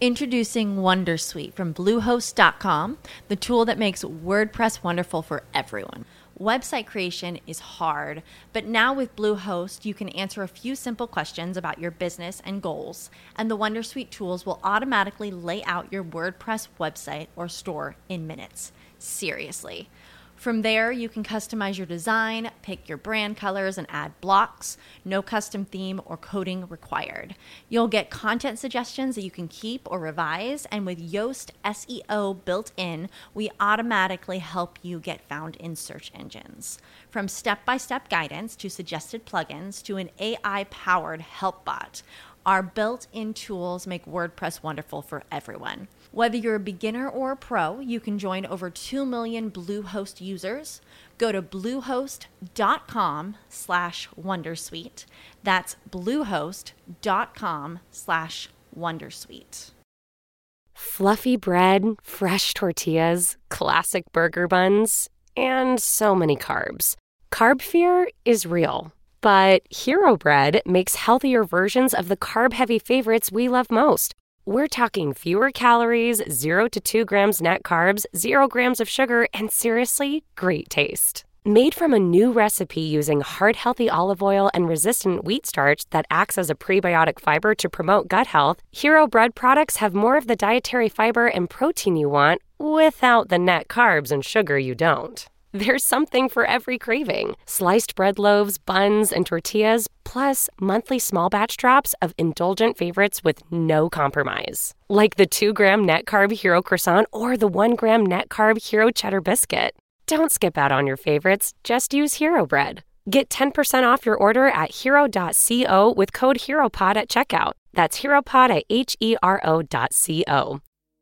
Introducing Wondersuite from Bluehost.com, the tool that makes WordPress wonderful for everyone. Website creation is hard, but now with Bluehost, you can answer a few simple questions about your business and goals, and the Wondersuite tools will automatically lay out your WordPress website or store in minutes. Seriously. From there, you can customize your design, pick your brand colors, and add blocks. No custom theme or coding required. You'll get content suggestions that you can keep or revise, and with Yoast SEO built in, we automatically help you get found in search engines. From step-by-step guidance to suggested plugins to an AI-powered help bot, our built-in tools make WordPress wonderful for everyone. Whether you're a beginner or a pro, you can join over 2 million Bluehost users. Go to bluehost.com/wondersuite. That's bluehost.com/wondersuite. Fluffy bread, fresh tortillas, classic burger buns, and so many carbs. Carb fear is real. But Hero Bread makes healthier versions of the carb-heavy favorites we love most. We're talking fewer calories, 0 to 2 grams net carbs, 0 grams of sugar, and seriously, great taste. Made from a new recipe using heart-healthy olive oil and resistant wheat starch that acts as a prebiotic fiber to promote gut health, Hero Bread products have more of the dietary fiber and protein you want without the net carbs and sugar you don't. There's something for every craving. Sliced bread loaves, buns, and tortillas, plus monthly small batch drops of indulgent favorites with no compromise. Like the 2-gram net carb Hero Croissant or the 1-gram net carb Hero Cheddar Biscuit. Don't skip out on your favorites, just use Hero Bread. Get 10% off your order at hero.co with code HEROPOD at checkout. That's HEROPOD at HERO.co.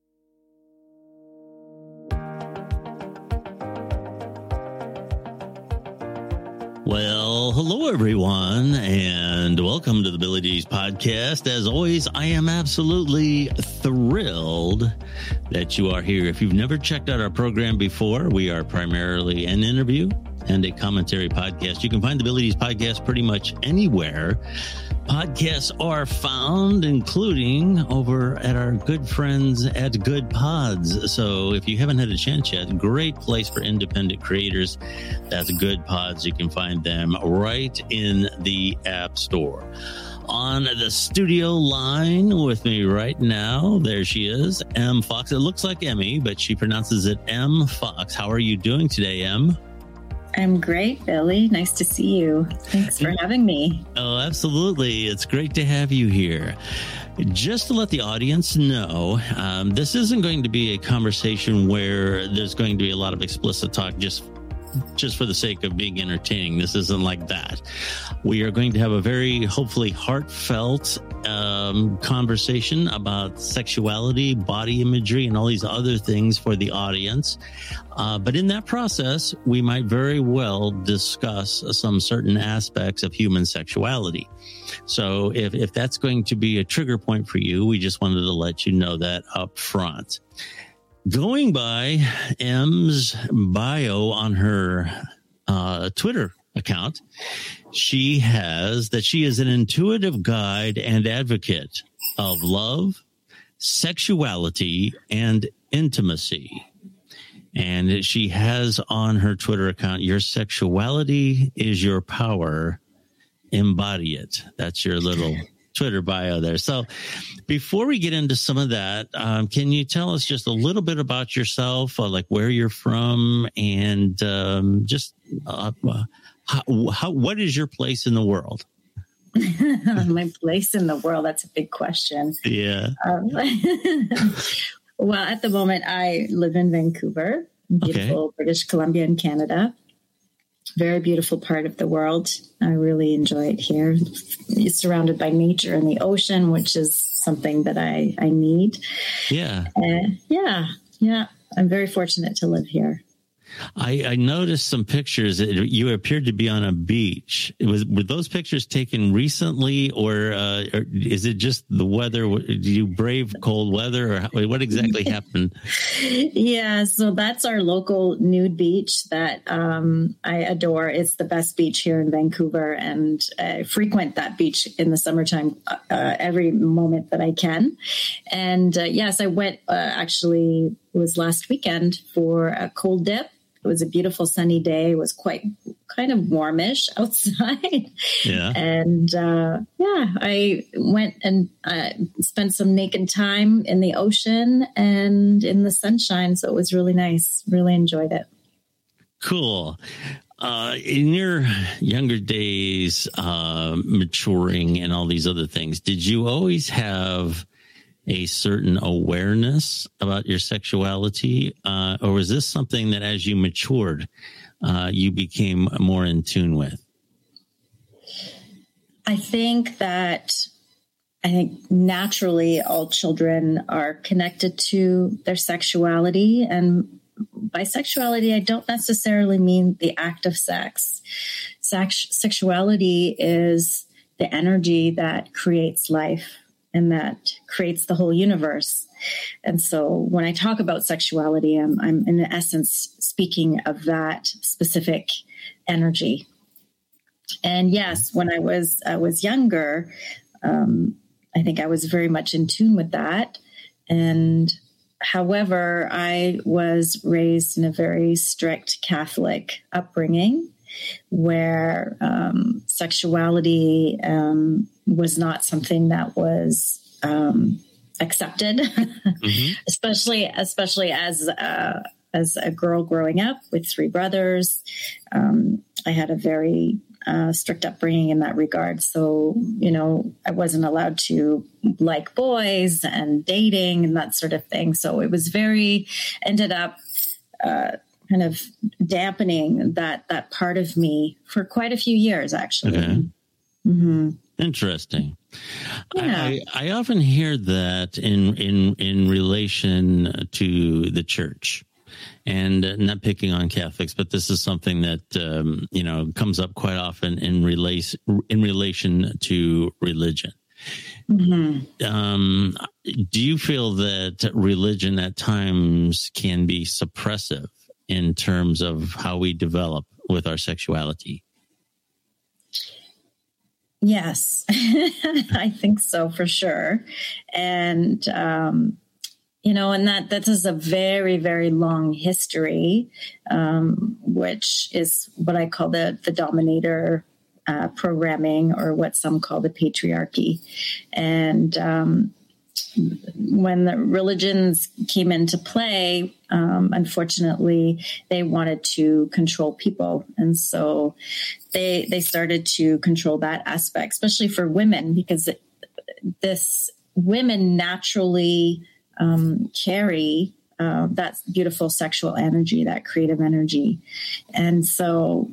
Well, hello, everyone, and welcome to the Billy D's podcast. As always, I am absolutely thrilled that you are here. If you've never checked out our program before, we are primarily an interview and a commentary podcast. You can find the Billy D's podcast pretty much anywhere podcasts are found, including over at our good friends at Good Pods. So if you haven't had a chance yet, great place for independent creators. That's Good Pods. You can find them right in the App Store. On the studio line with me right now, there she is, M. Fox. It looks like Emmy, but she pronounces it M. Fox. How are you doing today, M? I'm great, Billy. Nice to see you. Thanks for having me. Oh, absolutely. It's great to have you here. Just to let the audience know, this isn't going to be a conversation where there's going to be a lot of explicit talk just for the sake of being entertaining. This isn't like that. We are going to have a very, hopefully, heartfelt conversation about sexuality, body imagery, and all these other things for the audience. But in that process, we might very well discuss some certain aspects of human sexuality. So if that's going to be a trigger point for you, we just wanted to let you know that up front. Going by M's bio on her Twitter account, she has that she is an intuitive guide and advocate of love, sexuality, and intimacy. And she has on her Twitter account, your sexuality is your power, embody it. That's your little Twitter bio there. So before we get into some of that, can you tell us just a little bit about yourself, like where you're from, and just what is your place in the world? My place in the world, that's a big question. Yeah. Well, at the moment, I live in Vancouver, beautiful British Columbia in Canada. Very beautiful part of the world. I really enjoy it here. It's surrounded by nature and the ocean, which is something that I need. Yeah. Yeah. I'm very fortunate to live here. I noticed some pictures. You appeared to be on a beach. Were those pictures taken recently, or is it just the weather? Did you brave cold weather, or what exactly happened? Yeah, so that's our local nude beach that I adore. It's the best beach here in Vancouver, and I frequent that beach in the summertime every moment that I can. And yes, I went actually, it was last weekend for a cold dip. It was a beautiful sunny day. It was kind of warmish outside. Yeah. And I went and spent some naked time in the ocean and in the sunshine. So it was really nice. Really enjoyed it. Cool. In your younger days, maturing and all these other things, did you always have a certain awareness about your sexuality, or was this something that as you matured, you became more in tune with? I think naturally all children are connected to their sexuality, and by sexuality, I don't necessarily mean the act of sex. Sexuality is the energy that creates life and that creates the whole universe. And so when I talk about sexuality, I'm in essence speaking of that specific energy. And yes, when I was younger, I think I was very much in tune with that. And however, I was raised in a very strict Catholic upbringing where sexuality was not something that was accepted, mm-hmm. especially as a girl growing up with three brothers. I had a very strict upbringing in that regard. So, I wasn't allowed to like boys and dating and that sort of thing. So it was ended up kind of dampening that part of me for quite a few years, actually. Okay. Mm-hmm. Interesting. Yeah. I often hear that in relation to the church, and not picking on Catholics, but this is something that comes up quite often in relation to religion. Mm-hmm. Do you feel that religion at times can be suppressive in terms of how we develop with our sexuality? Yes, I think so for sure. And, and that is a very, very long history, which is what I call the dominator programming, or what some call the patriarchy. And when the religions came into play, unfortunately, they wanted to control people. And so they started to control that aspect, especially for women, because women naturally carry that beautiful sexual energy, that creative energy. And so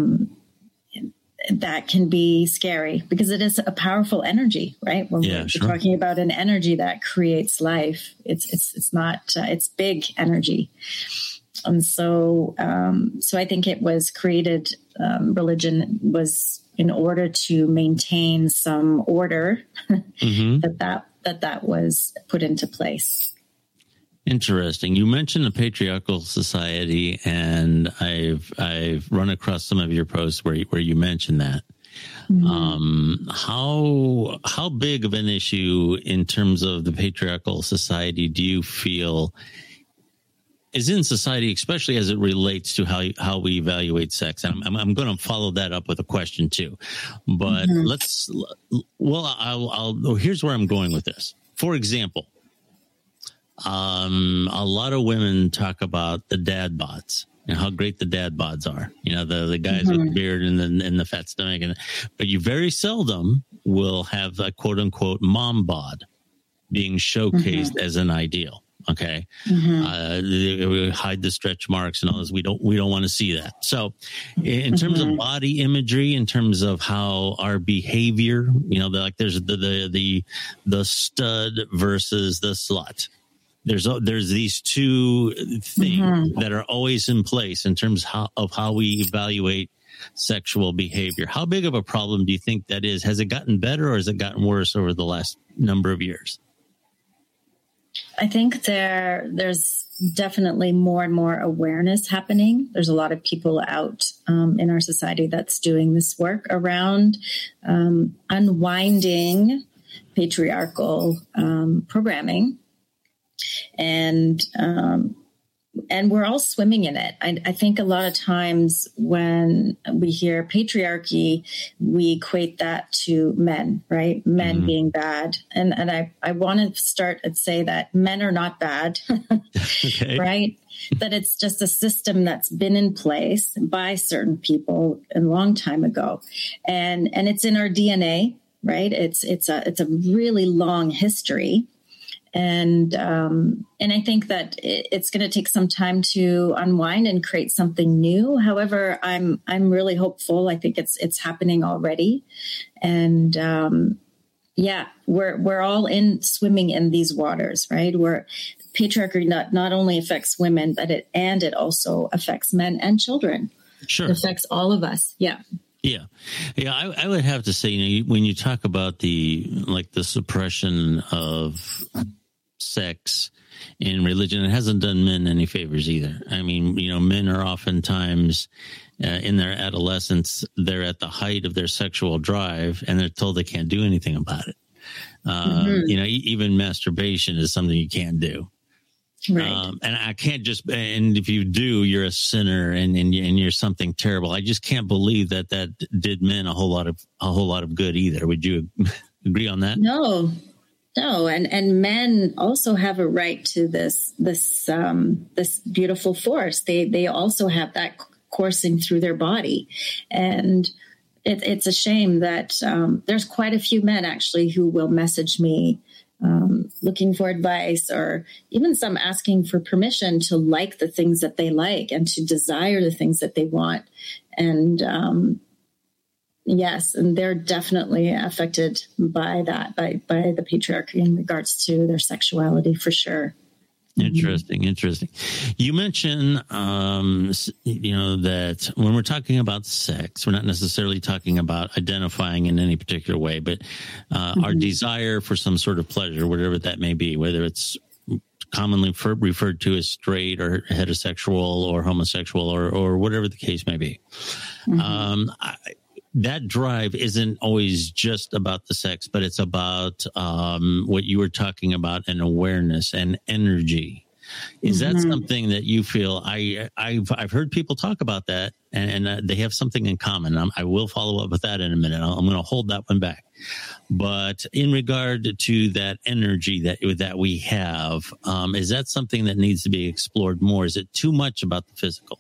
that can be scary because it is a powerful energy, right? When we're talking about an energy that creates life, it's not, it's big energy. And so I think it was created, religion was in order to maintain some order, mm-hmm. that was put into place. Interesting. You mentioned the patriarchal society, and I've run across some of your posts where you mentioned that. Mm-hmm. How big of an issue in terms of the patriarchal society do you feel is in society, especially as it relates to how we evaluate sex? And I'm going to follow that up with a question too, but mm-hmm. Here's where I'm going with this. For example, a lot of women talk about the dad bods and how great the dad bods are. The guys mm-hmm. with the beard and the fat stomach, but you very seldom will have a quote unquote mom bod being showcased mm-hmm. as an ideal. Okay. Mm-hmm. We hide the stretch marks and all this. We don't want to see that. So in terms mm-hmm. of body imagery, in terms of how our behavior, there's the stud versus the slut. there's these two things that are always in place in terms of how we evaluate sexual behavior. How big of a problem do you think that is? Has it gotten better or has it gotten worse over the last number of years? I think there's definitely more and more awareness happening. There's a lot of people out in our society that's doing this work around unwinding patriarchal programming, and we're all swimming in it. I think a lot of times when we hear patriarchy, we equate that to men, right? Men being bad. And I want to start and say that men are not bad, okay. Right? That it's just a system that's been in place by certain people a long time ago. And it's in our DNA, right? It's a really long history. And I think that it's going to take some time to unwind and create something new. However, I'm really hopeful. I think it's happening already, and we're all swimming in these waters, right? Where patriarchy not only affects women, but it also affects men and children. Sure, it affects all of us. Yeah. Yeah. I would have to say, when you talk about the suppression of sex in religion, it hasn't done men any favors either. I mean, men are oftentimes in their adolescence, they're at the height of their sexual drive and they're told they can't do anything about it. Even masturbation is something you can't do. Right. And I can't and if you do, you're a sinner and you're something terrible. I just can't believe that did men a whole lot of good either. Would you agree on that? No. And men also have a right to this beautiful force. They also have that coursing through their body. And it's a shame that there's quite a few men actually who will message me looking for advice, or even some asking for permission to like the things that they like and to desire the things that they want. And yes, and they're definitely affected by that, by the patriarchy in regards to their sexuality, for sure. Interesting. You mentioned, that when we're talking about sex, we're not necessarily talking about identifying in any particular way, but our desire for some sort of pleasure, whatever that may be, whether it's commonly referred to as straight or heterosexual or homosexual or whatever the case may be. That drive isn't always just about the sex, but it's about what you were talking about, and awareness and energy. Is that something that you feel? I've heard people talk about that, and they have something in common. I will follow up with that in a minute. I'm going to hold that one back. But in regard to that energy that we have, is that something that needs to be explored more? Is it too much about the physical?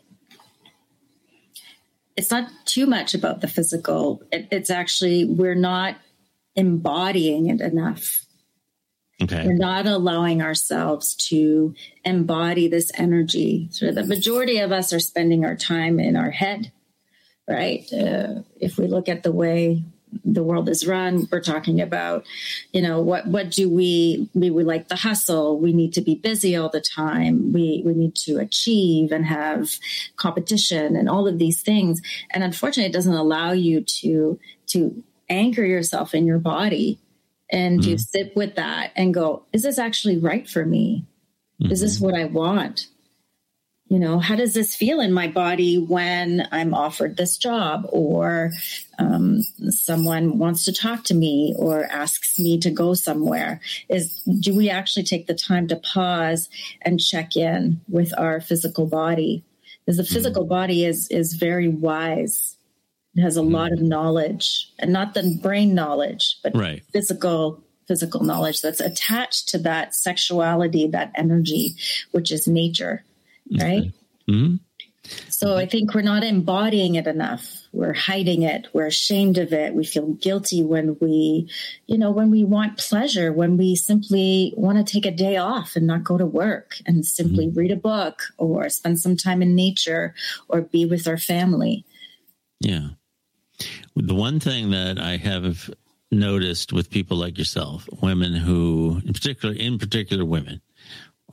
It's not too much about the physical. It's actually, we're not embodying it enough. Okay. We're not allowing ourselves to embody this energy. So the majority of us are spending our time in our head, right? If we look at the way the world is run, we're talking about, what do we like the hustle. We need to be busy all the time. We need to achieve and have competition and all of these things. And unfortunately, it doesn't allow you to anchor yourself in your body and to sit with that and go, is this actually right for me? Is this what I want? How does this feel in my body when I'm offered this job, or someone wants to talk to me or asks me to go somewhere? Do we actually take the time to pause and check in with our physical body? Because the physical body is very wise. It has a lot of knowledge, and not the brain knowledge, but physical knowledge that's attached to that sexuality, that energy, which is nature. Right. So I think we're not embodying it enough. We're hiding it. We're ashamed of it. We feel guilty when we want pleasure, when we simply want to take a day off and not go to work and simply read a book or spend some time in nature or be with our family. Yeah. The one thing that I have noticed with people like yourself, women who, in particular women,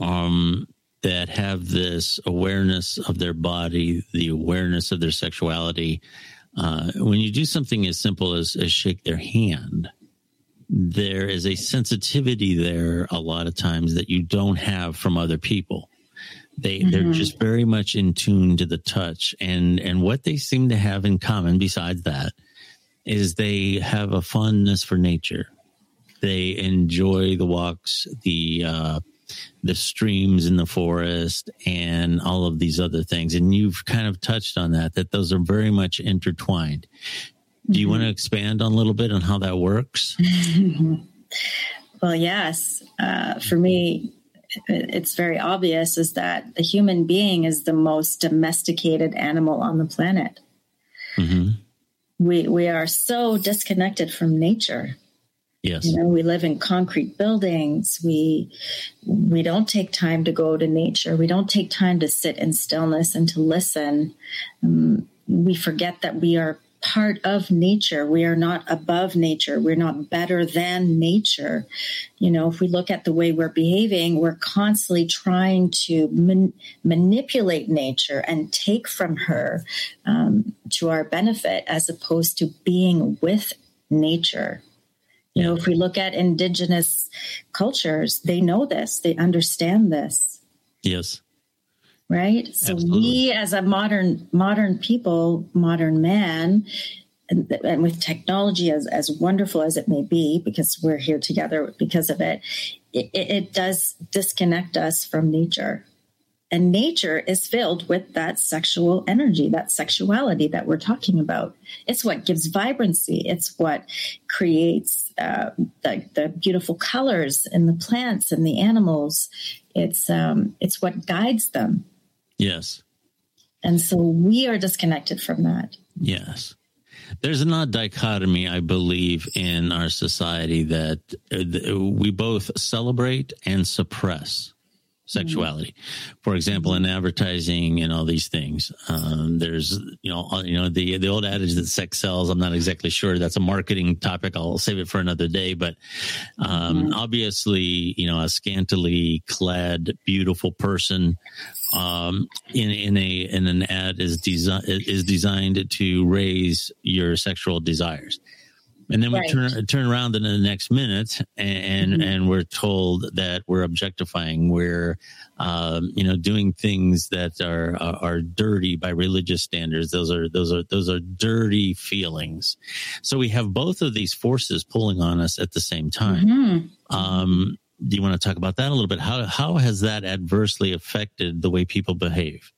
that have this awareness of their body, the awareness of their sexuality. When you do something as simple as shake their hand, there is a sensitivity there a lot of times that you don't have from other people. They're just very much in tune to the touch. And what they seem to have in common besides that is they have a fondness for nature. They enjoy the walks, the streams in the forest, and all of these other things. And you've kind of touched on that those are very much intertwined. Do you want to expand on a little bit on how that works? Well, yes. For me, it's very obvious is that the human being is the most domesticated animal on the planet. We are so disconnected from nature. Yes. We live in concrete buildings. We don't take time to go to nature. We don't take time to sit in stillness and to listen. We forget that we are part of nature. We are not above nature. We're not better than nature. If we look at the way we're behaving, we're constantly trying to manipulate nature and take from her to our benefit, as opposed to being with nature. If we look at indigenous cultures, they know this, they understand this. Yes. Right. So Absolutely. We, as a modern people, modern man, and with technology as wonderful as it may be, because we're here together because of it, it does disconnect us from nature. And nature is filled with that sexual energy, that sexuality that we're talking about. It's what gives vibrancy. It's what creates the beautiful colors in the plants and the animals. It's what guides them. Yes. And so we are disconnected from that. Yes. There's an odd dichotomy, I believe, in our society that we both celebrate and suppress sexuality. For example, in advertising and all these things, there's, the old adage that sex sells. I'm not exactly sure. That's a marketing topic. I'll save it for another day. But obviously, a scantily clad, beautiful person in an ad is designed to raise your sexual desires. And then we turn around in the next minute and we're told that we're objectifying. We're, doing things that are dirty by religious standards. Those are dirty feelings. So we have both of these forces pulling on us at the same time. Do you want to talk about that a little bit? How has that adversely affected the way people behave?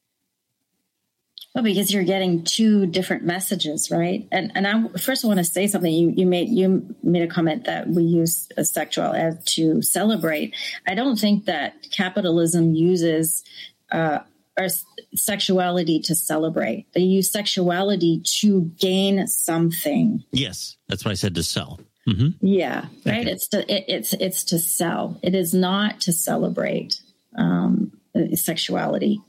Well, because you're getting two different messages, right? And I first want to say something. You made a comment that we use a sexual as to celebrate. I don't think that capitalism uses our sexuality to celebrate. They use sexuality to gain something. Yes, that's why I said to sell. Yeah, right. Okay. It's to sell. It is not to celebrate sexuality.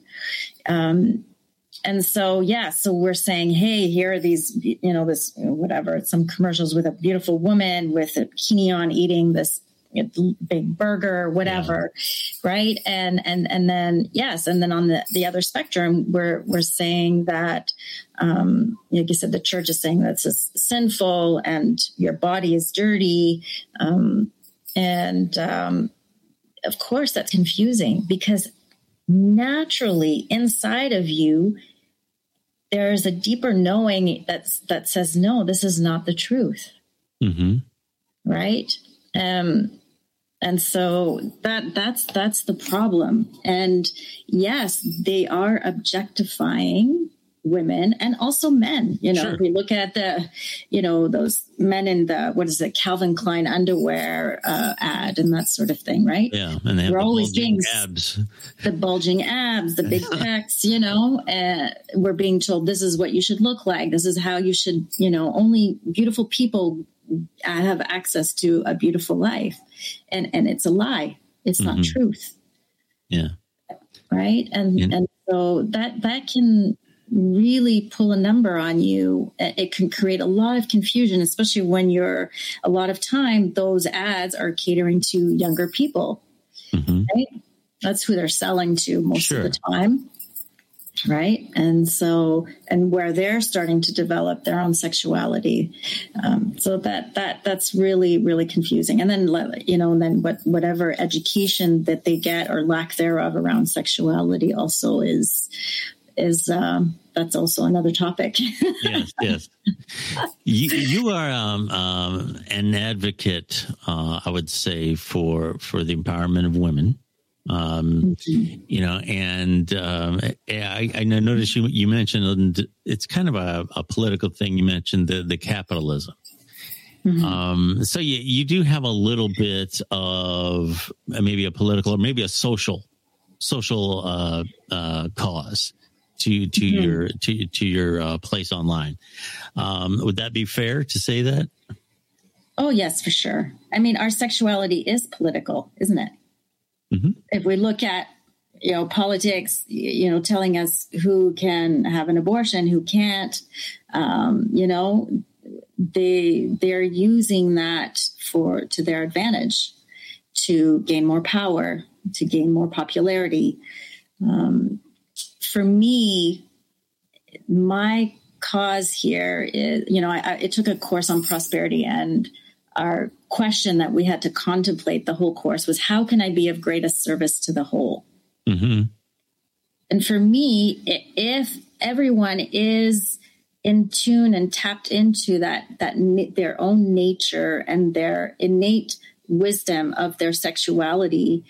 And so, so we're saying, hey, here are these, this, whatever, some commercials with a beautiful woman with a bikini on eating this big burger, whatever. Right. And then, yes. And then on the other spectrum, we're saying that, like you said, the church is saying that's sinful and your body is dirty. Of course, that's confusing because naturally inside of you, there's a deeper knowing that says, no, this is not the truth. Right. And so that's the problem. And yes, they are objectifying women and also men. Sure. We look at those men in the Calvin Klein underwear ad and that sort of thing, right? Yeah, and they have the bulging abs, the big pecs. We're being told this is what you should look like. This is how you should. Only beautiful people have access to a beautiful life, and it's a lie. It's not truth. Yeah. Right. And so that can really pull a number on you. It can create a lot of confusion, especially when a lot of time those ads are catering to younger people. Right? That's who they're selling to most Sure. of the time. Right. And so, and where they're starting to develop their own sexuality. So that's really, really confusing. And then, then whatever education that they get or lack thereof around sexuality also is that's also another topic. Yes. You are an advocate, I would say, for the empowerment of women. And I noticed you mentioned it's kind of a political thing. You mentioned the capitalism. Mm-hmm. So you do have a little bit of maybe a political or maybe a social cause to your place online. Would that be fair to say that? Oh, yes, for sure. I mean, our sexuality is political, isn't it? Mm-hmm. If we look at, politics, telling us who can have an abortion, who can't, they're using that to their advantage, to gain more power, to gain more popularity. For me, my cause here is, I took a course on prosperity, and our question that we had to contemplate the whole course was, how can I be of greatest service to the whole? Mm-hmm. And for me, if everyone is in tune and tapped into that their own nature and their innate wisdom of their sexuality,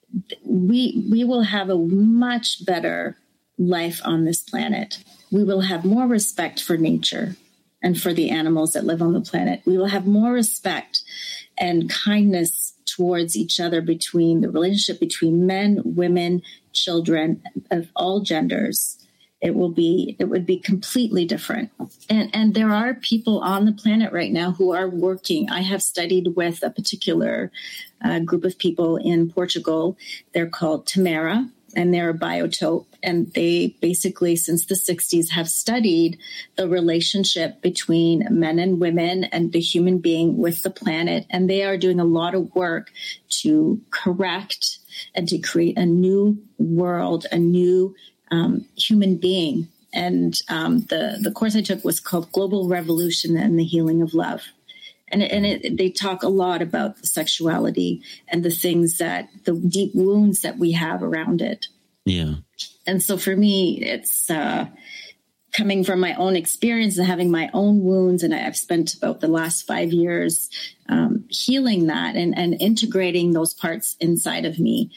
we will have a much better life on this planet. We will have more respect for nature and for the animals that live on the planet. We will have more respect and kindness towards each other, between the relationship between men, women, children of all genders. It would be completely different. And there are people on the planet right now who are working. I have studied with a particular group of people in Portugal. They're called Tamara, and they're a biotope. And they basically, since the 60s, have studied the relationship between men and women and the human being with the planet. And they are doing a lot of work to correct and to create a new world, a new human being. And the course I took was called Global Revolution and the Healing of Love. And they talk a lot about the sexuality and the things the deep wounds that we have around it. Yeah. And so for me, it's coming from my own experience and having my own wounds. And I've spent about the last 5 years healing that and integrating those parts inside of me.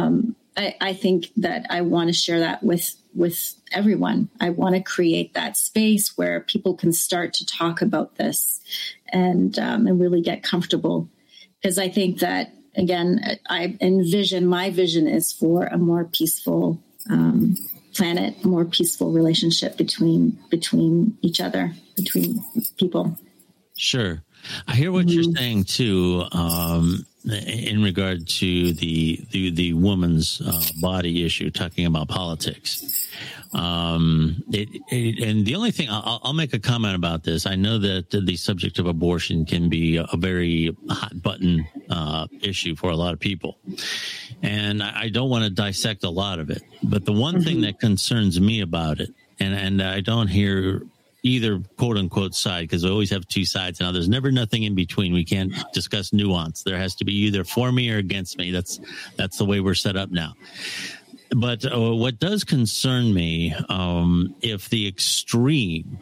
I think that I want to share that with everyone. I want to create that space where people can start to talk about this and really get comfortable. Because I think that, again, my vision is for a more peaceful planet, a more peaceful relationship between each other, between people. Sure. I hear what you're saying too, in regard to the woman's body issue, talking about politics. And the only thing I'll make a comment about this. I know that the subject of abortion can be a very hot button issue for a lot of people, and I don't want to dissect a lot of it. But the one thing that concerns me about it, and I don't hear either quote unquote side, because we always have two sides now. There's never nothing in between. We can't discuss nuance. There has to be either for me or against me. That's the way we're set up now. But what does concern me, if the extreme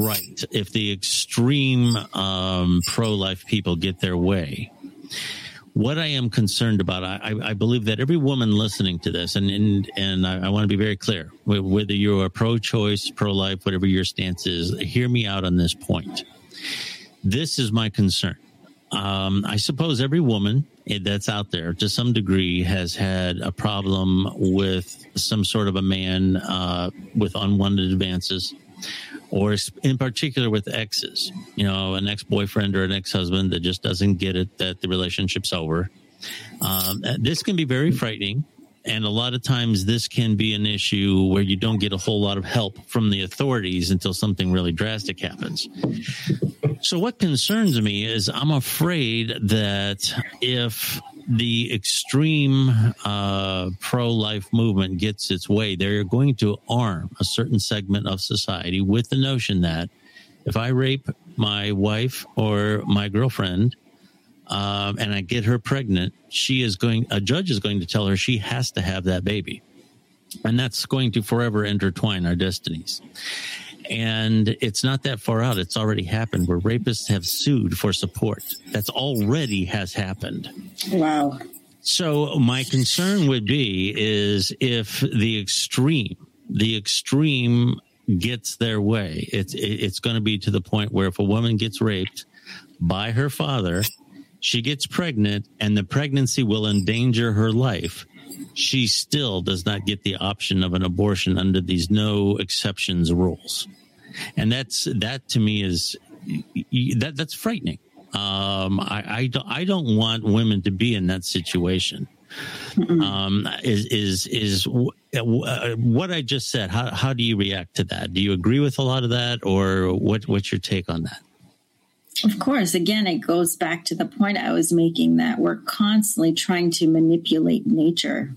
pro-life people get their way, what I am concerned about, I believe that every woman listening to this, and I want to be very clear, whether you're pro-choice, pro-life, whatever your stance is, hear me out on this point. This is my concern. I suppose every woman that's out there to some degree has had a problem with some sort of a man with unwanted advances, or in particular with exes, an ex-boyfriend or an ex-husband that just doesn't get it, that the relationship's over. This can be very frightening. And a lot of times this can be an issue where you don't get a whole lot of help from the authorities until something really drastic happens. So what concerns me is I'm afraid that if the extreme pro-life movement gets its way, they're going to arm a certain segment of society with the notion that if I rape my wife or my girlfriend, and I get her pregnant, a judge is going to tell her she has to have that baby. And that's going to forever intertwine our destinies. And it's not that far out. It's already happened where rapists have sued for support. That's already has happened. Wow. So my concern would be is if the extreme gets their way, it's going to be to the point where if a woman gets raped by her father, she gets pregnant, and the pregnancy will endanger her life, she still does not get the option of an abortion under these no exceptions rules. And that to me is that's frightening. I don't want women to be in that situation. Is what I just said. How do you react to that? Do you agree with a lot of that, or what's your take on that? Of course, again, it goes back to the point I was making that we're constantly trying to manipulate nature.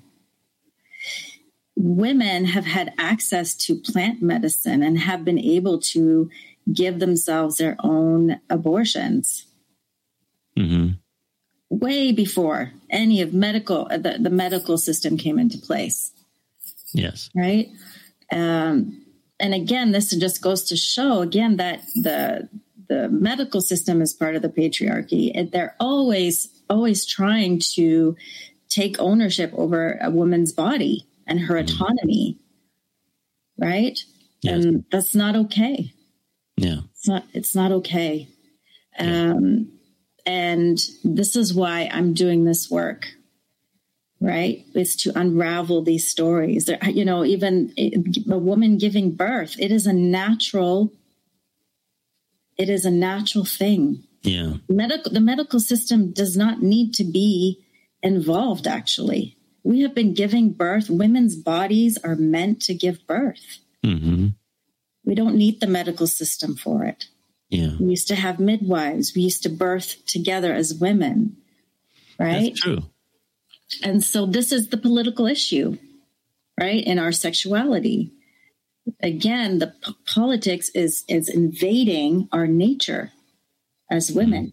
Women have had access to plant medicine and have been able to give themselves their own abortions. Mm-hmm. Way before any of the medical system came into place. Yes. Right. And again, this just goes to show again that the medical system is part of the patriarchy, and they're always trying to take ownership over a woman's body and her autonomy. Right. Yes. And that's not okay. Yeah. It's not okay. Yeah. And this is why I'm doing this work, right? Is to unravel these stories. Even a woman giving birth, it is a natural thing. Yeah. The medical system does not need to be involved, actually. We have been giving birth. Women's bodies are meant to give birth. Mm-hmm. We don't need the medical system for it. Yeah. We used to have midwives. We used to birth together as women, right? That's true. And so this is the political issue, right? In our sexuality. Again, the politics is invading our nature as women.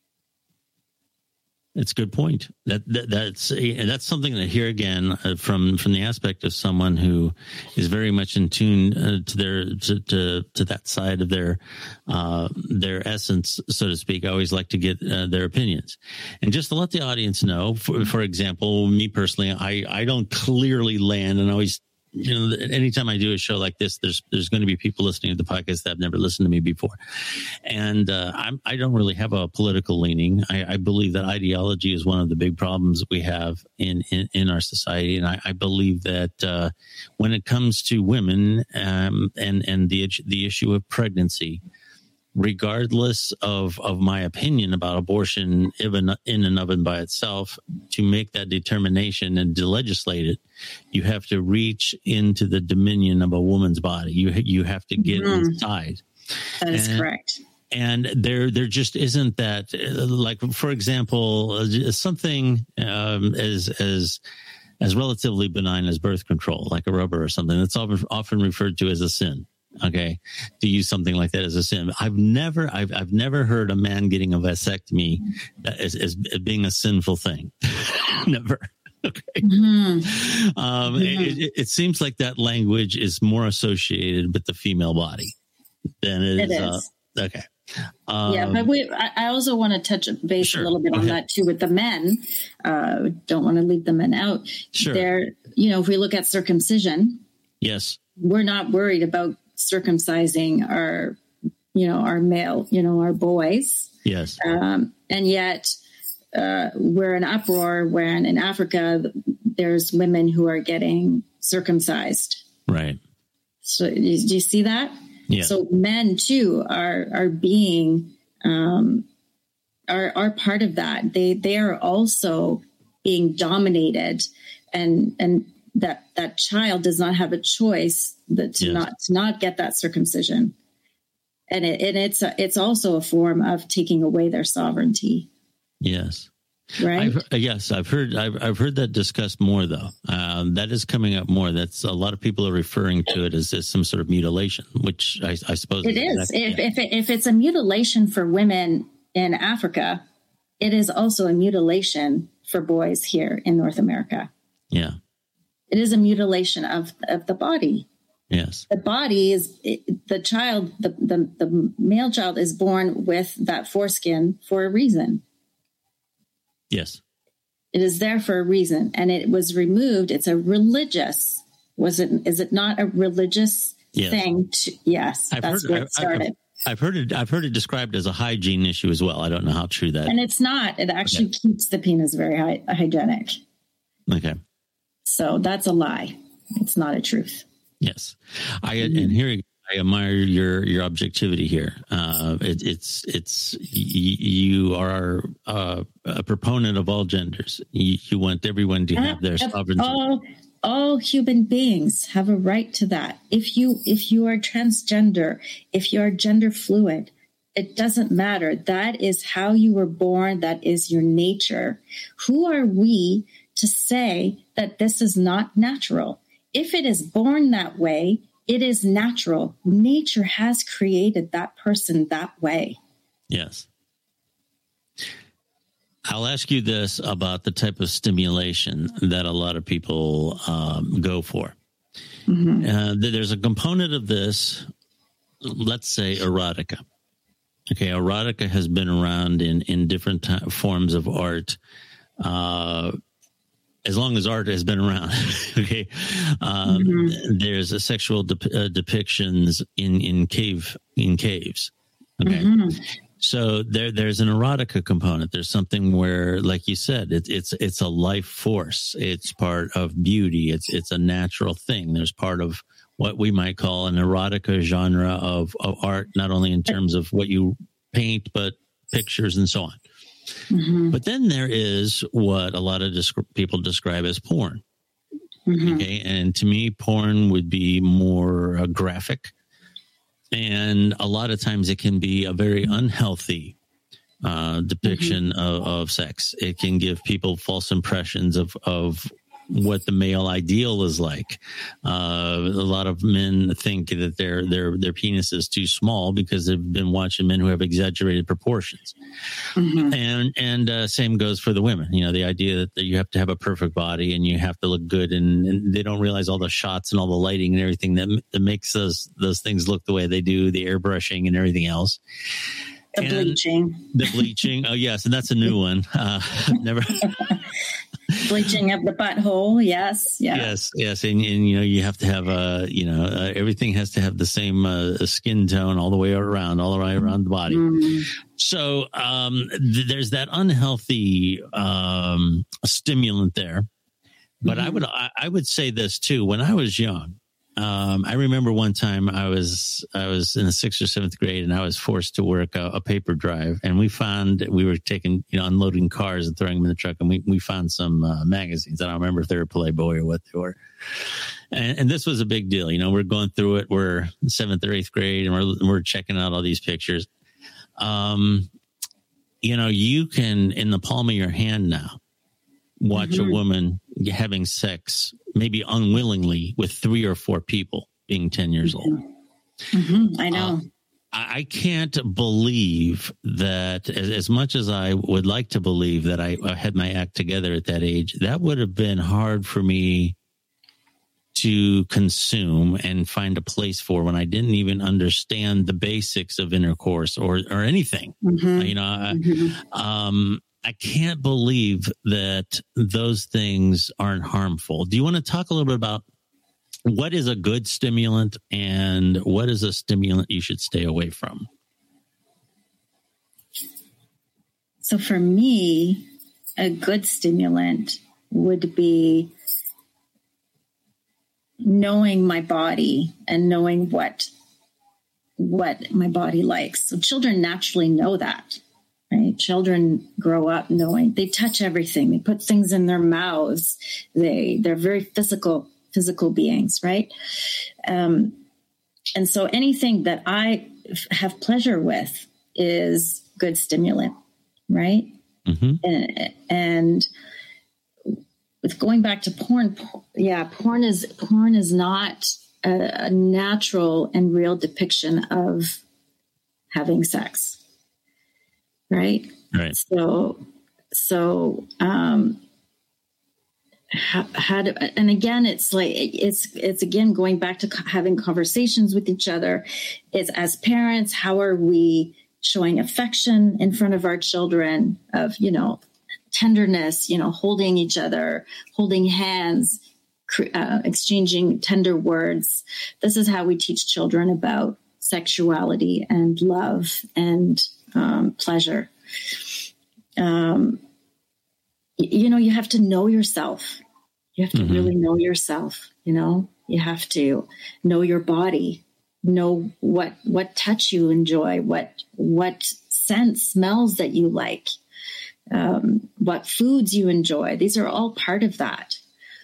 That's a good point. That's something that here again from the aspect of someone who is very much in tune to that side of their essence, so to speak. I always like to get their opinions, and just to let the audience know. For example, me personally, I don't clearly land, and always. Anytime I do a show like this, there's going to be people listening to the podcast that have never listened to me before. And I don't really have a political leaning. I believe that ideology is one of the big problems that we have in our society. And I believe that when it comes to women and the issue of pregnancy, regardless of my opinion about abortion in and of and by itself, to make that determination and to legislate it, you have to reach into the dominion of a woman's body. You have to get inside. That is correct. And there just isn't that, like, for example, something as relatively benign as birth control, like a rubber or something, that's often referred to as a sin. Okay, to use something like that as a sin. I've never heard a man getting a vasectomy as being a sinful thing. Never. Okay. Mm-hmm. It seems like that language is more associated with the female body than it is. Okay. But I also want to touch base a little bit on that too with the men. Don't want to leave the men out. Sure. If we look at circumcision, yes, we're not worried about circumcising our male, our boys. Yes. And yet we're in uproar when in Africa, there's women who are getting circumcised. Right. So do you see that? Yeah. So men too are being, are part of that. They are also being dominated, and that child does not have a choice to not get that circumcision. And it's also a form of taking away their sovereignty. Yes. Right. I've heard that discussed more though. That is coming up more. That's a lot of people are referring to it as some sort of mutilation, which I suppose it is. If it's a mutilation for women in Africa, it is also a mutilation for boys here in North America. Yeah. It is a mutilation of the body. Yes. The body is the child, the male child is born with that foreskin for a reason. Yes. It is there for a reason, and it was removed. It's a religious. Is it not a religious thing? Yes, that's where it started. I've heard it described as a hygiene issue as well. I don't know how true that is. And it's not. It actually keeps the penis very hygienic. Okay. So that's a lie. It's not a truth. Yes. And here I admire your objectivity here. You are a proponent of all genders. You want everyone to have their sovereignty. All human beings have a right to that. If you are transgender, if you are gender fluid, it doesn't matter. That is how you were born. That is your nature. Who are we to say that this is not natural? If it is born that way, it is natural. Nature has created that person that way. Yes. I'll ask you this about the type of stimulation that a lot of people go for. Mm-hmm. There's a component of this, let's say erotica. Okay, erotica has been around in different forms of art as long as art has been around. Okay, there's a sexual depictions in caves. Okay, so there's an erotica component. There's something where, like you said, it's a life force. It's part of beauty. It's a natural thing. There's part of what we might call an erotica genre of art, not only in terms of what you paint, but pictures and so on. Mm-hmm. But then there is what a lot of people describe as porn. Mm-hmm. Okay. And to me, porn would be more graphic. And a lot of times it can be a very unhealthy depiction of sex. It can give people false impressions of what the male ideal is like. A lot of men think that their penis is too small because they've been watching men who have exaggerated proportions. Mm-hmm. And same goes for the women. You know, the idea that you have to have a perfect body and you have to look good, and they don't realize all the shots and all the lighting and everything that makes those things look the way they do, the airbrushing and everything else. The bleaching. Oh, yes. And that's a new one. Never. Bleaching of the butthole. Yes. Yeah. Yes. And you have to have, everything has to have the same skin tone all the way around the body. Mm-hmm. So there's that unhealthy stimulant there. But I would say this too. When I was young, I remember one time I was in the 6th or 7th grade, and I was forced to work a paper drive, and we were taking, unloading cars and throwing them in the truck, and we found some magazines. I don't remember if they were Playboy or what they were. And this was a big deal. We're going through it. We're in 7th or 8th grade, and we're checking out all these pictures. You can, in the palm of your hand now, watch a woman having sex, maybe unwillingly, with 3 or 4 people being 10 years old. Mm-hmm. I know. I can't believe that, as much as I would like to believe that I had my act together at that age, that would have been hard for me to consume and find a place for when I didn't even understand the basics of intercourse or anything. Mm-hmm. I can't believe that those things aren't harmful. Do you want to talk a little bit about what is a good stimulant and what is a stimulant you should stay away from? So for me, a good stimulant would be knowing my body and knowing what my body likes. So children naturally know that. right? Children grow up knowing they touch everything. They put things in their mouths. They're very physical beings, right? And so anything that I have pleasure with is good stimulant, right? Mm-hmm. And with going back to porn, porn is not a natural and real depiction of having sex, right? Right. So how do, and again, it's like, it's again, going back to having conversations with each other. It's as parents, how are we showing affection in front of our children of, tenderness, holding each other, holding hands, exchanging tender words. This is how we teach children about sexuality and love and pleasure. You have to know yourself. You have to really know yourself. You have to know your body, know what touch you enjoy, what scent, smells that you like, what foods you enjoy. These are all part of that.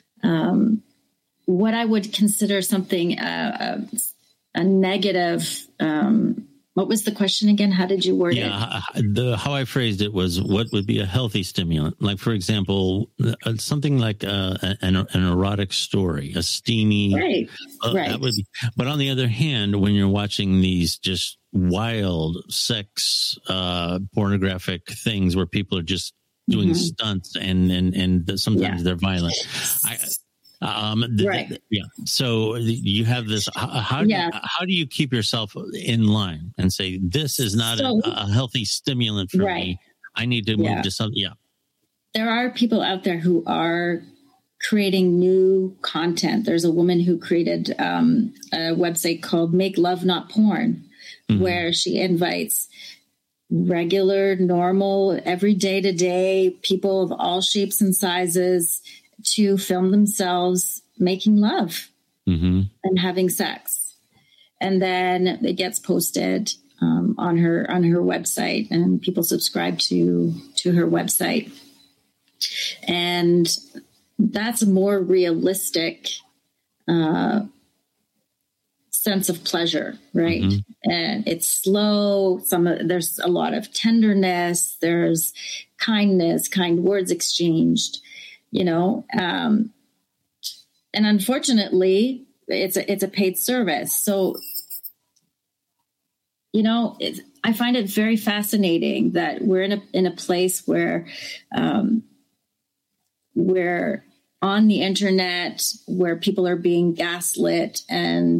What I would consider something a negative. What was the question again? How did you word it? How I phrased it was, what would be a healthy stimulant? Like, for example, something like an erotic story, a steamy. Right. That would be, but on the other hand, when you're watching these just wild sex, pornographic things where people are just doing stunts and sometimes they're violent. Right. So you have this. How do you keep yourself in line and say, this is not a healthy stimulant for me? I need to move to something. Yeah. There are people out there who are creating new content. There's a woman who created a website called Make Love Not Porn, where she invites regular, normal, everyday to day people of all shapes and sizes to film themselves making love and having sex. And then it gets posted on her website, and people subscribe to her website. And that's a more realistic sense of pleasure, right? And it's slow. There's a lot of tenderness. There's kindness, kind words exchanged. And unfortunately, it's a paid service. So, I find it very fascinating that we're in a place where we're on the internet, where people are being gaslit, and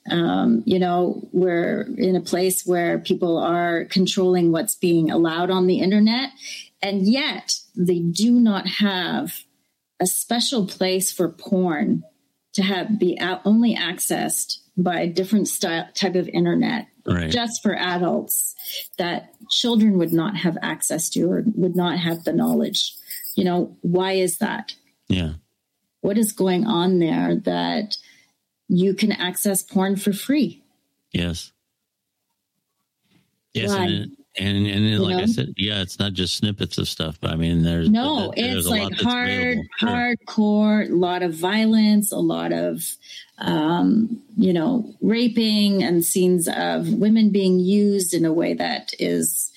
we're in a place where people are controlling what's being allowed on the internet, and yet they do not have a special place for porn to be only accessed by a different type of internet, just for adults, that children would not have access to or would not have the knowledge. Why is that? Yeah. What is going on there that you can access porn for free? Yes. Why? And like I said, it's not just snippets of stuff, but I mean, there's it's like hardcore, a lot of violence, a lot of, raping and scenes of women being used in a way that is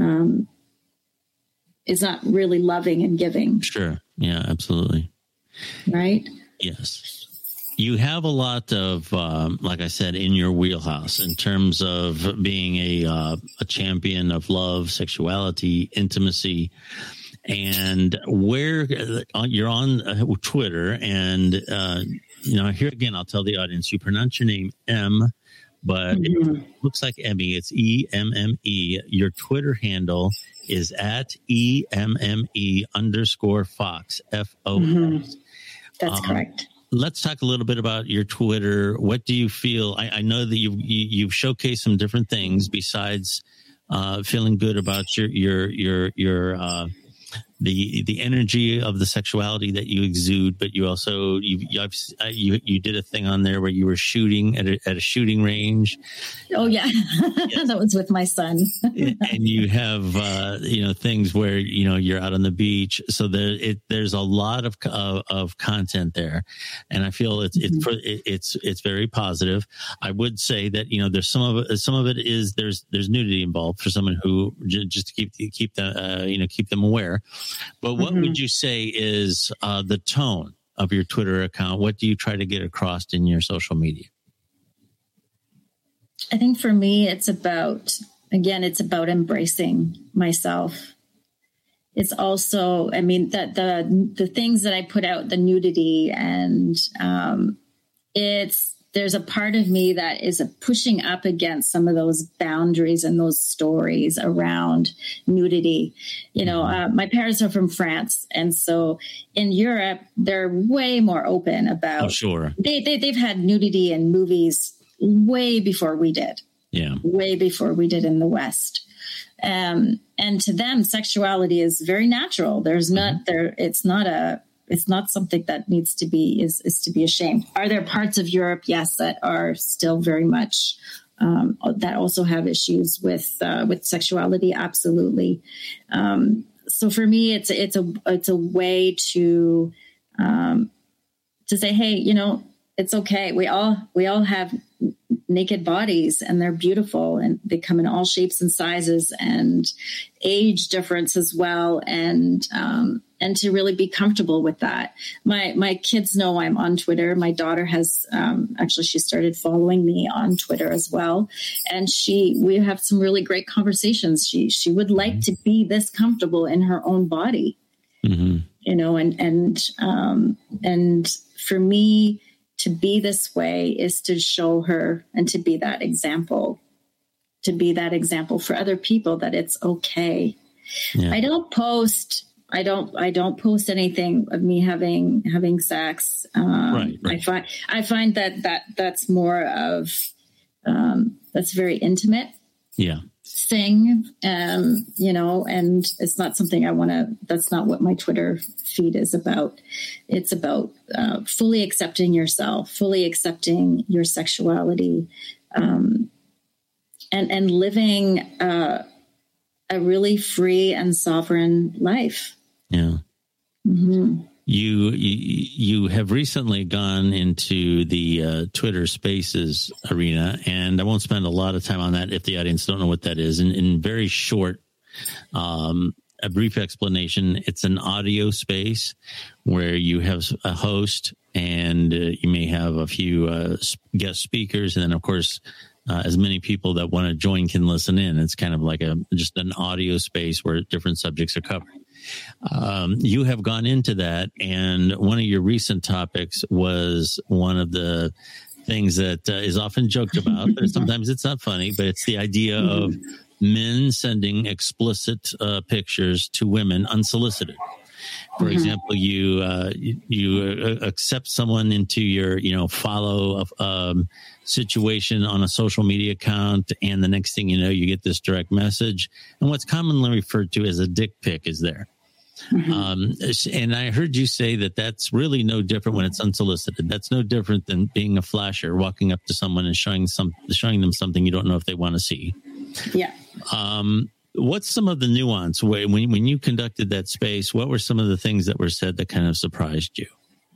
not really loving and giving. Sure. Yeah, absolutely. Right. Yes. You have a lot of, like I said, in your wheelhouse in terms of being a champion of love, sexuality, intimacy, and where you're on Twitter. And, here again, I'll tell the audience, you pronounce your name M, but it looks like Emmy. It's EMME. Your Twitter handle is at EMME_Fox, FOX. That's correct. Let's talk a little bit about your Twitter. What do you feel? I know that you've showcased some different things besides feeling good about your the energy of the sexuality that you exude, but you also you did a thing on there where you were shooting at a shooting range. Oh yeah, yes. That was with my son. And you have things where you're out on the beach, so there's a lot of content there, and I feel it's very positive. I would say that there's some of it is there's nudity involved for someone who just to keep them aware. But what would you say is the tone of your Twitter account? What do you try to get across in your social media? I think for me, it's about embracing myself. It's also, that the things that I put out, the nudity, and there's a part of me that is pushing up against some of those boundaries and those stories around nudity. My parents are from France. And so in Europe, they're way more open about, oh, sure. They've had nudity in movies way before we did. Yeah. Way before we did in the West. And to them, sexuality is very natural. There's not there. It's not something that needs to be is to be ashamed. Are there parts of Europe? Yes, that are still very much that also have issues with sexuality. Absolutely. So for me, it's a way to say, hey, it's okay. We all have naked bodies, and they're beautiful, and they come in all shapes and sizes and age difference as well. And to really be comfortable with that. My kids know I'm on Twitter. My daughter has, she started following me on Twitter as well. And we have some really great conversations. She would like to be this comfortable in her own body, and for me, to be this way is to show her and to be that example for other people that it's okay. Yeah. I don't post anything of me having sex. Right. I find that's more of that's very intimate. Yeah. Thing, and it's not something I want to, that's not what my Twitter feed is about. It's about fully accepting yourself, fully accepting your sexuality, and living a really free and sovereign life. Yeah. Mm-hmm. You have recently gone into the Twitter Spaces arena, and I won't spend a lot of time on that if the audience don't know what that is. In very short, a brief explanation, it's an audio space where you have a host, and you may have a few guest speakers, and then, of course, as many people that want to join can listen in. It's kind of like just an audio space where different subjects are covered. You have gone into that, and one of your recent topics was one of the things that is often joked about, but sometimes it's not funny, but it's the idea of men sending explicit pictures to women unsolicited. For example, you accept someone into your, follow situation on a social media account, and the next thing you know, you get this direct message, and what's commonly referred to as a dick pic is there. And I heard you say that that's really no different when it's unsolicited. That's no different than being a flasher, walking up to someone and showing them something you don't know if they want to see. Yeah. What's some of the nuance when you conducted that space? What were some of the things that were said that kind of surprised you?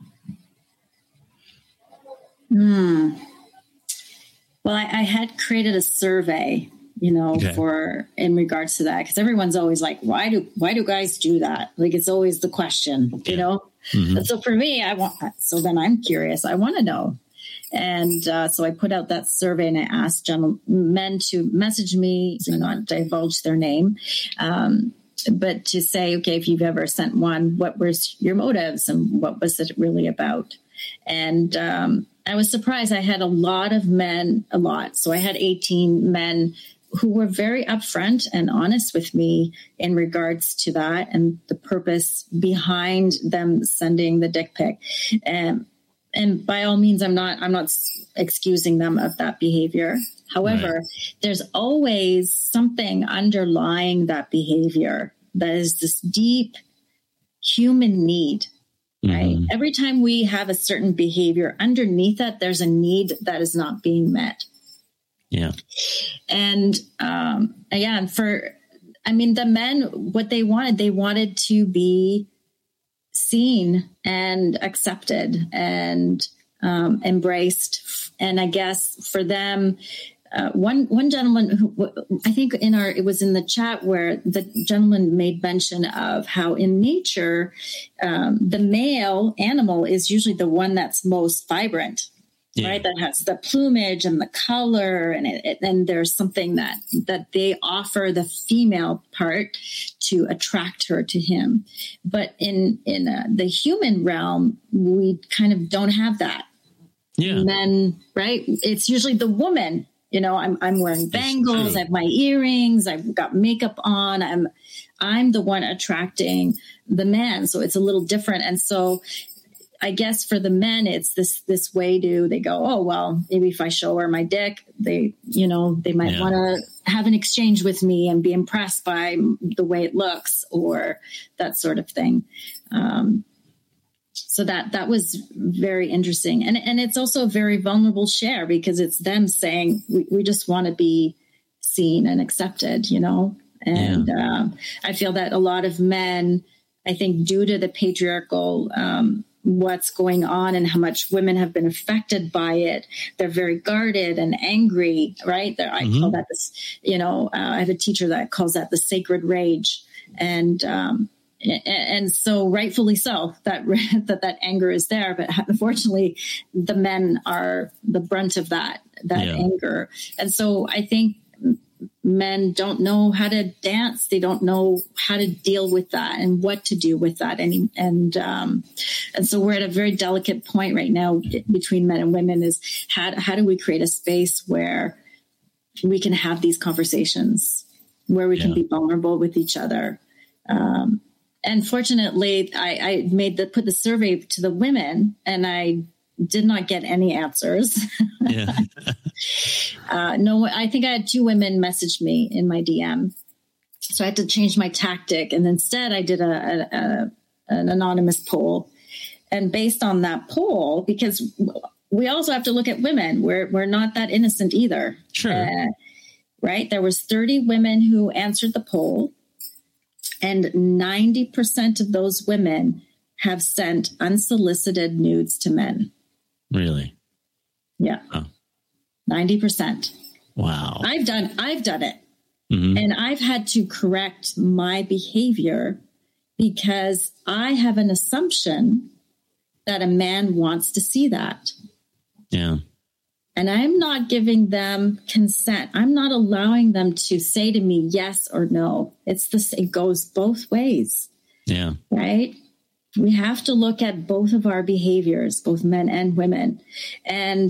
Well, I had created a survey, in regards to that, because everyone's always like, why do guys do that? Like, it's always the question, Mm-hmm. And so for me, then I'm curious. I want to know. And so I put out that survey, and I asked men to message me, not divulge their name, but to say, okay, if you've ever sent one, what was your motives and what was it really about? And I was surprised. I had a lot of men, So I had 18 men who were very upfront and honest with me in regards to that and the purpose behind them sending the dick pic. And by all means, I'm not excusing them of that behavior. However, There's always something underlying that behavior that is this deep human need, right? Mm-hmm. Every time we have a certain behavior, underneath that, there's a need that is not being met. Yeah. And the men, what they wanted to be seen and accepted and embraced. And I guess for them, one gentleman who, I think it was in the chat where the gentleman made mention of how in nature, the male animal is usually the one that's most vibrant, right? That has the plumage and the color, and there's something that they offer the female part to attract her to him. But in the human realm, we kind of don't have that. Yeah. Men, right? It's usually the woman. I'm wearing bangles. I have my earrings. I've got makeup on. I'm the one attracting the man. So it's a little different. And so I guess for the men, it's this way they go, oh, well, maybe if I show her my dick, they might want to have an exchange with me and be impressed by the way it looks or that sort of thing. So that was very interesting. And it's also a very vulnerable share because it's them saying, we just want to be seen and accepted, And I feel that a lot of men, I think due to the patriarchal, what's going on and how much women have been affected by it, they're very guarded and angry, right? I call that this, I have a teacher that calls that the sacred rage. And so rightfully so that anger is there, but unfortunately the men are the brunt of that anger. And so I think men don't know how to dance. They don't know how to deal with that and what to do with that. And so we're at a very delicate point right now between men and women is how do we create a space where we can have these conversations, where we can be vulnerable with each other. And fortunately, I put the survey to the women, and I did not get any answers. Yeah. No, I think I had 2 women message me in my DM, so I had to change my tactic. And instead, I did an anonymous poll, and based on that poll, because we also have to look at women, we're not that innocent either. Sure. Right? There was 30 women who answered the poll. And 90% of those women have sent unsolicited nudes to men. Really? Yeah. Oh. 90%. Wow. I've done it. Mm-hmm. And I've had to correct my behavior because I have an assumption that a man wants to see that. Yeah. And I'm not giving them consent. I'm not allowing them to say to me yes or no. It goes both ways. Yeah. Right? We have to look at both of our behaviors, both men and women. And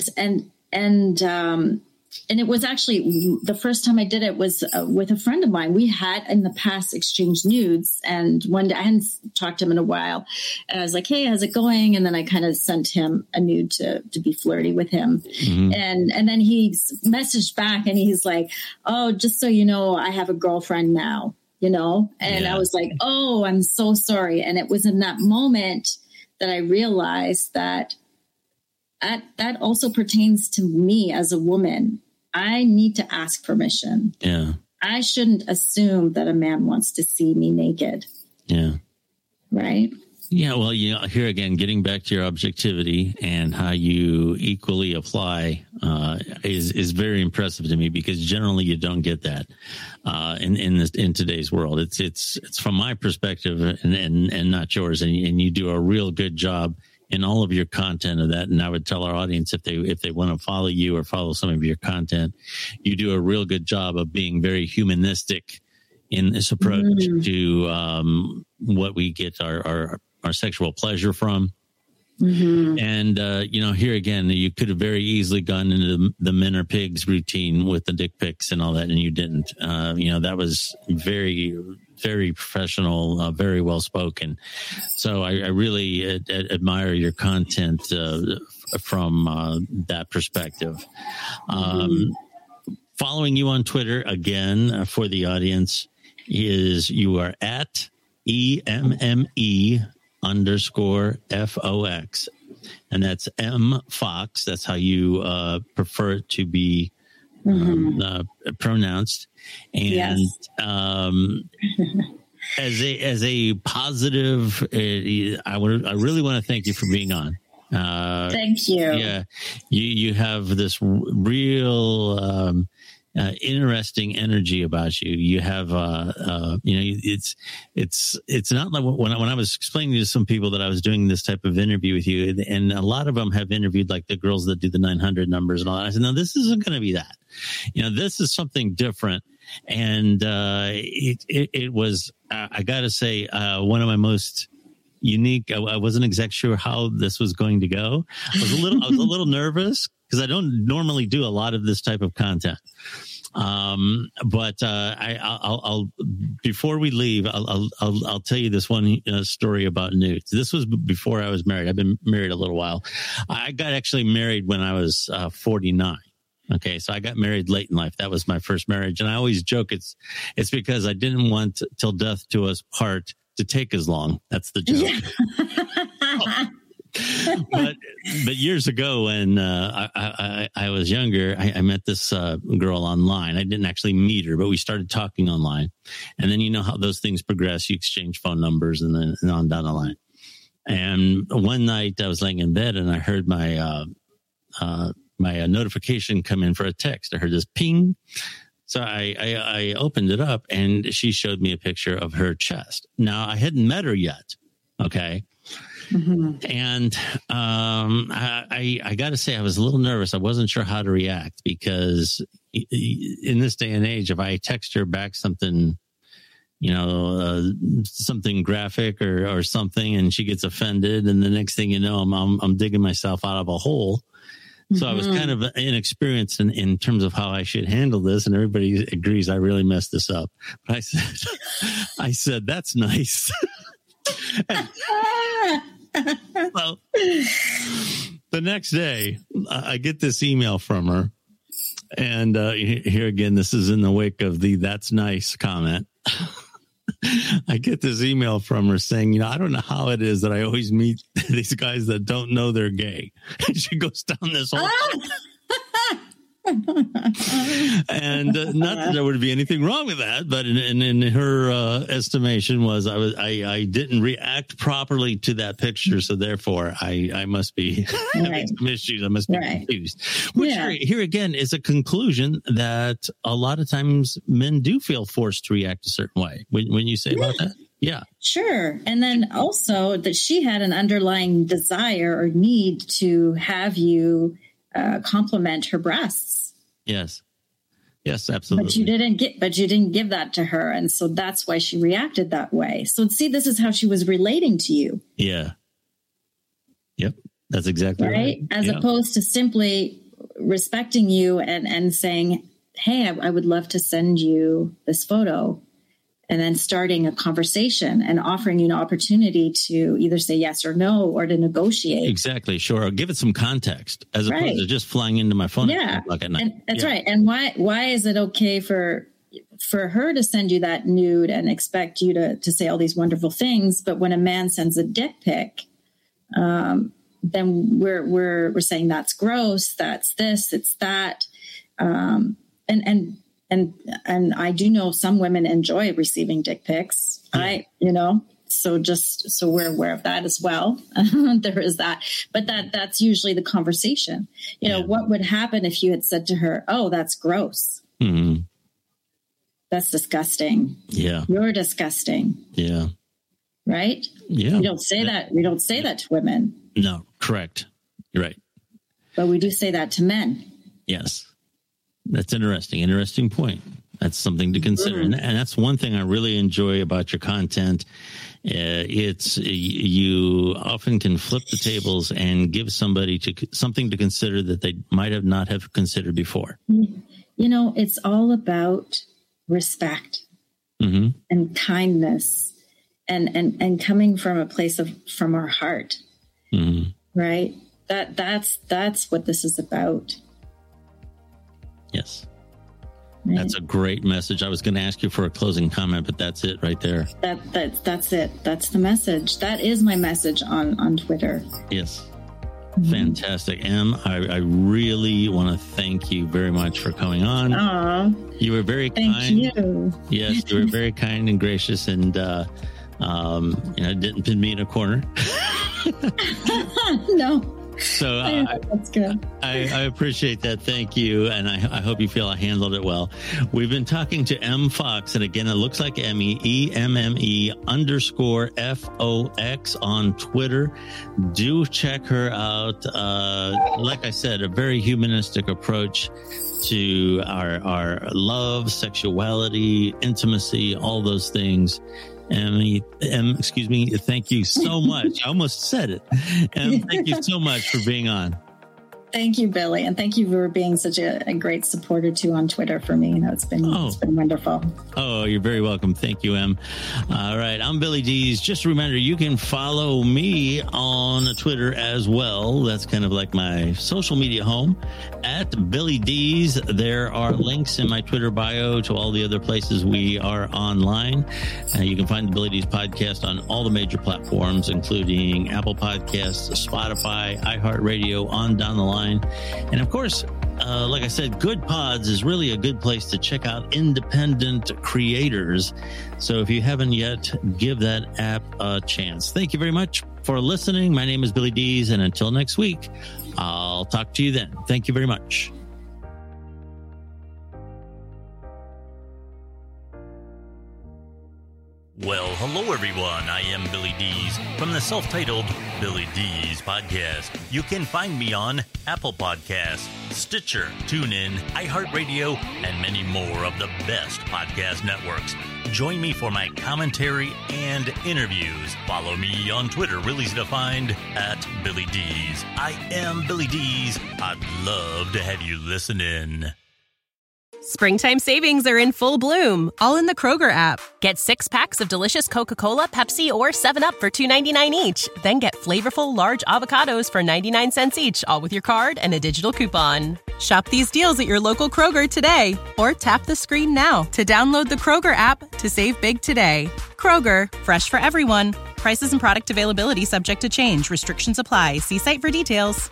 it was actually the first time I did it was with a friend of mine. We had in the past exchanged nudes, and one day I hadn't talked to him in a while, and I was like, "Hey, how's it going?" And then I kind of sent him a nude to be flirty with him, and then he messaged back, and he's like, "Oh, just so you know, I have a girlfriend now." And I was like, "Oh, I'm so sorry." And it was in that moment that I realized that also pertains to me as a woman. I need to ask permission. Yeah. I shouldn't assume that a man wants to see me naked. Yeah. Right? Yeah. Well, here again, getting back to your objectivity and how you equally apply is very impressive to me, because generally you don't get that in today's world. It's from my perspective and not yours. And you do a real good job in all of your content of that. And I would tell our audience, if they want to follow you or follow some of your content, you do a real good job of being very humanistic in this approach to what we get our sexual pleasure from. Mm-hmm. And, here again, you could have very easily gone into the men are pigs routine with the dick pics and all that, and you didn't. That was very, very professional, very well spoken. So I really admire your content from that perspective. Following you on Twitter, again, for the audience, is you are at EMME_FOX. And that's M Fox. That's how you prefer it to be pronounced. And as a positive, I really want to thank you for being on. Thank you. Yeah, you have this real interesting energy about you. You have it's not like when I was explaining to some people that I was doing this type of interview with you, and a lot of them have interviewed like the girls that do the 900 numbers and all that. I said, no, this isn't going to be that. This is something different. And it was, I got to say, one of my most unique. I wasn't exactly sure how this was going to go. I was a little nervous because I don't normally do a lot of this type of content. But I'll before we leave, I'll tell you this one story about nudes. This was before I was married. I've been married a little while. I got actually married when I was 49. Okay, so I got married late in life. That was my first marriage, and I always joke it's because I didn't want till death do us part to take as long. That's the joke. Yeah. but years ago when I was younger, I met this girl online. I didn't actually meet her, but we started talking online. And then you know how those things progress. You exchange phone numbers and then on down the line. And one night I was laying in bed and I heard my notification come in for a text. I heard this ping. So I opened it up and she showed me a picture of her chest. Now I hadn't met her yet. Okay. Mm-hmm. And I got to say, I was a little nervous. I wasn't sure how to react because in this day and age, if I text her back something, something graphic or something, and she gets offended, and the next thing you know, I'm digging myself out of a hole. So I was kind of inexperienced in terms of how I should handle this, and everybody agrees I really messed this up. But I said, that's nice. Well, the next day, I get this email from her, and here again, this is in the wake of the "that's nice" comment. I get this email from her saying, I don't know how it is that I always meet these guys that don't know they're gay. And she goes down this whole and not that there would be anything wrong with that, but in her estimation was I didn't react properly to that picture, so therefore I must be having some issues. I must be confused. Which here again is a conclusion that a lot of times men do feel forced to react a certain way. When you say about that. Yeah, sure. And then also that she had an underlying desire or need to have you compliment her breasts. Yes, absolutely. But you didn't give that to her, and so that's why she reacted that way. So see, this is how she was relating to you. Yeah. Yep, that's exactly right. As opposed to simply respecting you and saying, "Hey, I would love to send you this photo." And then starting a conversation and offering you an opportunity to either say yes or no or to negotiate. Exactly. Sure. Or give it some context as opposed to just flying into my phone at night. And that's right. And why is it okay for her to send you that nude and expect you to say all these wonderful things? But when a man sends a dick pic, then we're saying that's gross. That's this, it's that. And I do know some women enjoy receiving dick pics. So we're aware of that as well. There is that, but that's usually the conversation. What would happen if you had said to her, "Oh, that's gross. Mm-hmm. That's disgusting. Yeah, you're disgusting." Yeah, right. Yeah, we don't say that. We don't say that to women. No, correct. You're right. But we do say that to men. Yes. That's interesting point. That's something to consider. Mm-hmm. And that's one thing I really enjoy about your content. It's you often can flip the tables and give somebody something to consider that they might have not have considered before. It's all about respect and kindness and coming from a place from our heart. Mm-hmm. Right? That's what this is about. Yes. Right? That's a great message. I was going to ask you for a closing comment, but that's it right there. That's it. That's the message. That is my message on Twitter. Yes. Fantastic. Em, I really want to thank you very much for coming on. Aww. You were very kind. Thank you. Yes, you were very kind and gracious, and didn't pin me in a corner. No. So that's good. I appreciate that. Thank you. And I hope you feel I handled it well. We've been talking to Em Fox. And again, it looks like Emmy, EMME_FOX on Twitter. Do check her out. Like I said, a very humanistic approach to our love, sexuality, intimacy, all those things. Excuse me. Thank you so much. I almost said it. Thank you so much for being on. Thank you, Billy. And thank you for being such a great supporter, too, on Twitter for me. It's been wonderful. Oh, you're very welcome. Thank you, Em. All right. I'm Billy Dees. Just a reminder, you can follow me on Twitter as well. That's kind of like my social media home at Billy Dees. There are links in my Twitter bio to all the other places we are online. You can find the Billy Dees podcast on all the major platforms, including Apple Podcasts, Spotify, iHeartRadio, on down the line. And of course, like I said, Good Pods is really a good place to check out independent creators. So if you haven't yet, give that app a chance. Thank you very much for listening. My name is Billy Dees, and until next week, I'll talk to you then. Thank you very much. Well, hello, everyone. I am Billy Dees from the self-titled Billy Dees podcast. You can find me on Apple Podcasts, Stitcher, TuneIn, iHeartRadio, and many more of the best podcast networks. Join me for my commentary and interviews. Follow me on Twitter, real easy to find, at Billy Dees. I am Billy Dees. I'd love to have you listen in. Springtime savings are in full bloom, all in the Kroger app. Get 6 packs of delicious Coca-Cola, Pepsi, or 7-Up for $2.99 each. Then get flavorful large avocados for 99 cents each, all with your card and a digital coupon. Shop these deals at your local Kroger today, or tap the screen now to download the Kroger app to save big today. Kroger, fresh for everyone. Prices and product availability subject to change. Restrictions apply. See site for details.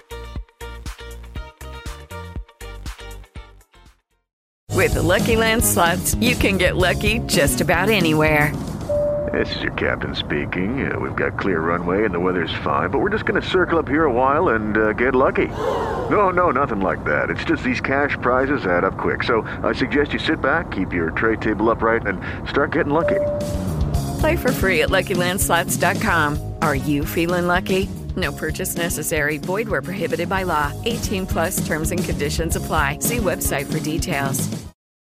With the Lucky Land Slots, you can get lucky just about anywhere. This is your captain speaking. We've got clear runway and the weather's fine, but we're just going to circle up here a while and get lucky. No, nothing like that. It's just these cash prizes add up quick. So I suggest you sit back, keep your tray table upright, and start getting lucky. Play for free at LuckyLandSlots.com. Are you feeling lucky? No purchase necessary. Void where prohibited by law. 18+ terms and conditions apply. See website for details.